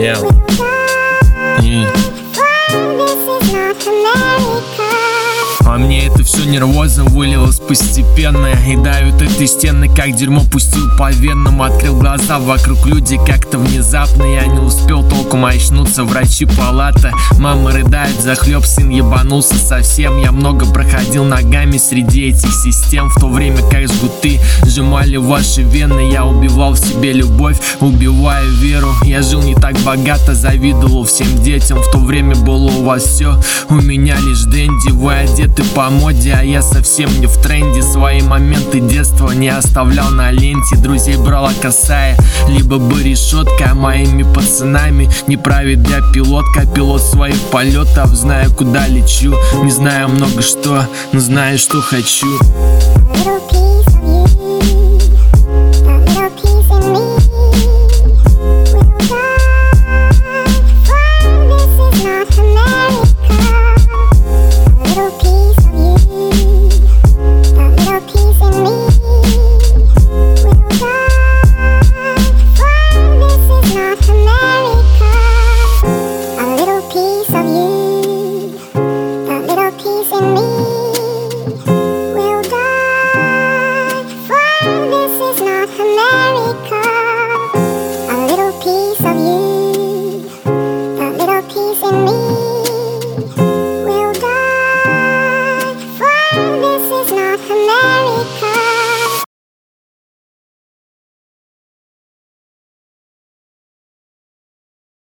А мне это все нервозом вылилось постепенно. И давят эти стены, как дерьмо пустил по венам. Открыл глаза, вокруг люди как-то внезапно. Я не успел толком очнуться, врачи палата. Мама рыдает захлеб, сын ебанулся совсем. Я много проходил ногами среди этих систем. В то время как жгуты сжимали ваши вены, я убивал в себе любовь, убивая веру. Я жил не так богато, завидовал всем детям. В то время было у вас все, у меня лишь денди. Вы одеты по моде, а я совсем не в тренде. Свои моменты детства не оставлял на ленте. Друзей брала косая, либо бы решетка. А моими пацанами не правит для пилотка. Пилот своих полетов, знаю куда лечу. Не знаю много что, но знаю что хочу.